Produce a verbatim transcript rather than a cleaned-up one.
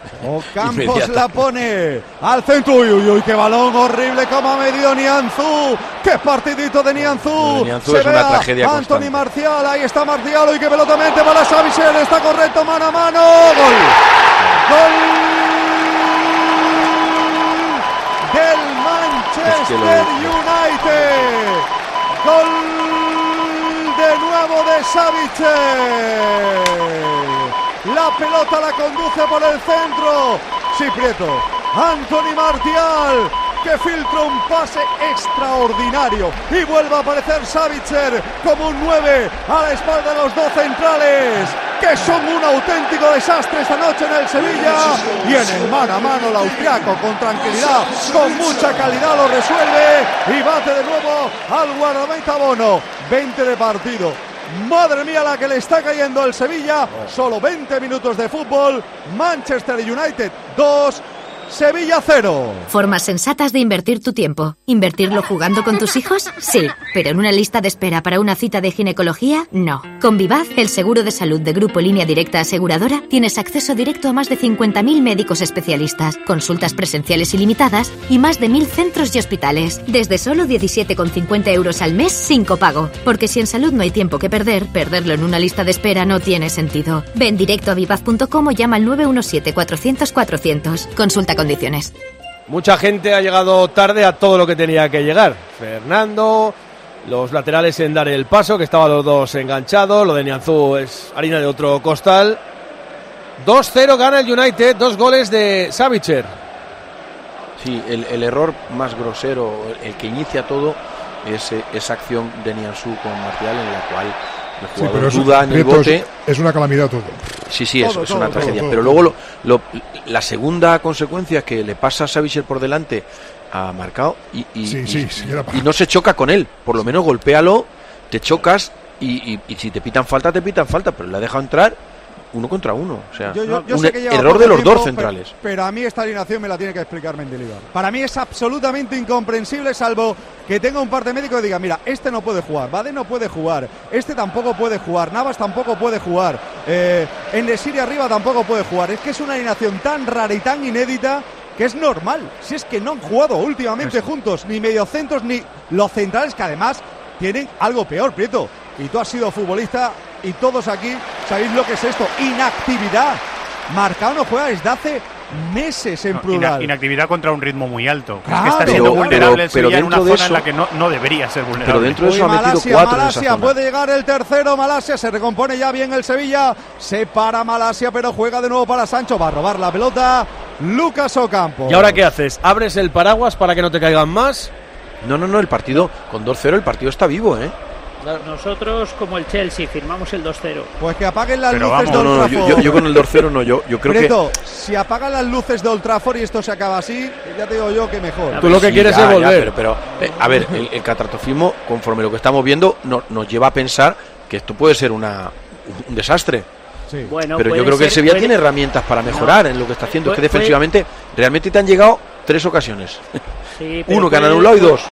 Ocampos la pone al centro. Uy, uy, uy, qué balón horrible como ha medido Nianzú. Qué partidito de Nianzú. Nianzú es una tragedia Anthony constante. Martial, ahí está Martial. Uy, qué pelota mete para Savicer. Está correcto, mano a mano. Gol. Gol del Manchester United. Gol de nuevo de Savicer. La pelota la conduce por el centro. Sí, Prieto. Anthony Martial, que filtra un pase extraordinario. Y vuelve a aparecer Savicer como un nueve a la espalda de los dos centrales, que son un auténtico desastre esta noche en el Sevilla. Y en el mano a mano el austriaco con tranquilidad, con mucha calidad lo resuelve. Y bate de nuevo al guardameta Bono. veinte de partido. Madre mía la que le está cayendo al Sevilla. Solo veinte minutos de fútbol. Manchester United dos, Sevilla cero. Formas sensatas de invertir tu tiempo. ¿Invertirlo jugando con tus hijos? Sí, pero en una lista de espera para una cita de ginecología, no. Con Vivaz, el seguro de salud de Grupo Línea Directa Aseguradora, tienes acceso directo a más de cincuenta mil médicos especialistas, consultas presenciales ilimitadas y más de mil centros y hospitales. Desde solo diecisiete con cincuenta euros al mes sin copago. Porque si en salud no hay tiempo que perder, perderlo en una lista de espera no tiene sentido. Ven directo a vivaz punto com o llama al nueve uno siete, cuatrocientos, cuatrocientos. Consulta condiciones. Mucha gente ha llegado tarde a todo lo que tenía que llegar. Fernando, los laterales en dar el paso, que estaban los dos enganchados. Lo de Nianzú es harina de otro costal. dos cero gana el United, dos goles de Savicer. Sí, el, el error más grosero, el que inicia todo, es esa acción de Nianzú con Martial, en la cual el jugador sí, duda en el bote. Es, es una calamidad todo. Sí, sí, es, todo, es todo, una todo, tragedia. todo, pero todo. luego lo, lo, la segunda consecuencia es que le pasa a Savicer por delante a Marcao y, y, sí, y, sí, sí, y no se choca con él. Por lo menos golpéalo, te chocas y, y, y si te pitan falta, te pitan falta. Pero le ha dejado entrar uno contra uno. O sea, yo, yo, yo un sé que lleva error poco de los tiempo, dos centrales. Pero, pero a mí esta alineación me la tiene que explicar Mendilibar. Para mí es absolutamente incomprensible, salvo que tenga un parte médico y diga, mira, este no puede jugar, Bade no puede jugar, este tampoco puede jugar, Navas tampoco puede jugar, eh, Enesiri arriba tampoco puede jugar. Es que es una alineación tan rara y tan inédita que es normal. Si es que no han jugado últimamente Eso. juntos, ni mediocentros ni los centrales, que además tienen algo peor, Prieto. Y tú has sido futbolista y todos aquí sabéis lo que es esto, inactividad. Marcao no juega desde hace meses en No, plural. inactividad contra un ritmo muy alto. Claro. Es que está siendo Pero- vulnerable pero- el Sevilla pero en una dentro de zona en la eso- que no, no debería ser vulnerable. Pero dentro de eso Uy, ha metido Malasia, cuatro en esa Malasia, zona. puede llegar el tercero, Malasia, se recompone ya bien el Sevilla, se para Malasia, pero juega de nuevo para Sancho, va a robar la pelota Lucas Ocampo. ¿Y ahora qué haces? ¿Abres el paraguas para que no te caigan más? No, no, no, el partido con dos cero, el partido está vivo, ¿eh? Nosotros, como el Chelsea, firmamos el dos cero. Pues que apaguen las Pero luces vamos, de No, Old no, no, yo, Trafford. yo- yo con el dos cero no, yo, yo creo Prieto, si apagan las luces de Old Trafford y esto se acaba así, ya te digo yo que mejor. Tú lo que Sí, quieres ya, es ya, volver. pero, pero, eh, a ver, el, el catastrofismo, conforme lo que estamos viendo, no- nos lleva a pensar que esto puede ser una, un desastre. Sí. Bueno, Pero yo puede creo que el ser- Sevilla puede- tiene herramientas para mejorar No. en lo que está haciendo. Es que Puede- defensivamente realmente te han llegado tres ocasiones. Sí, pero Uno que han puede- anulado y dos.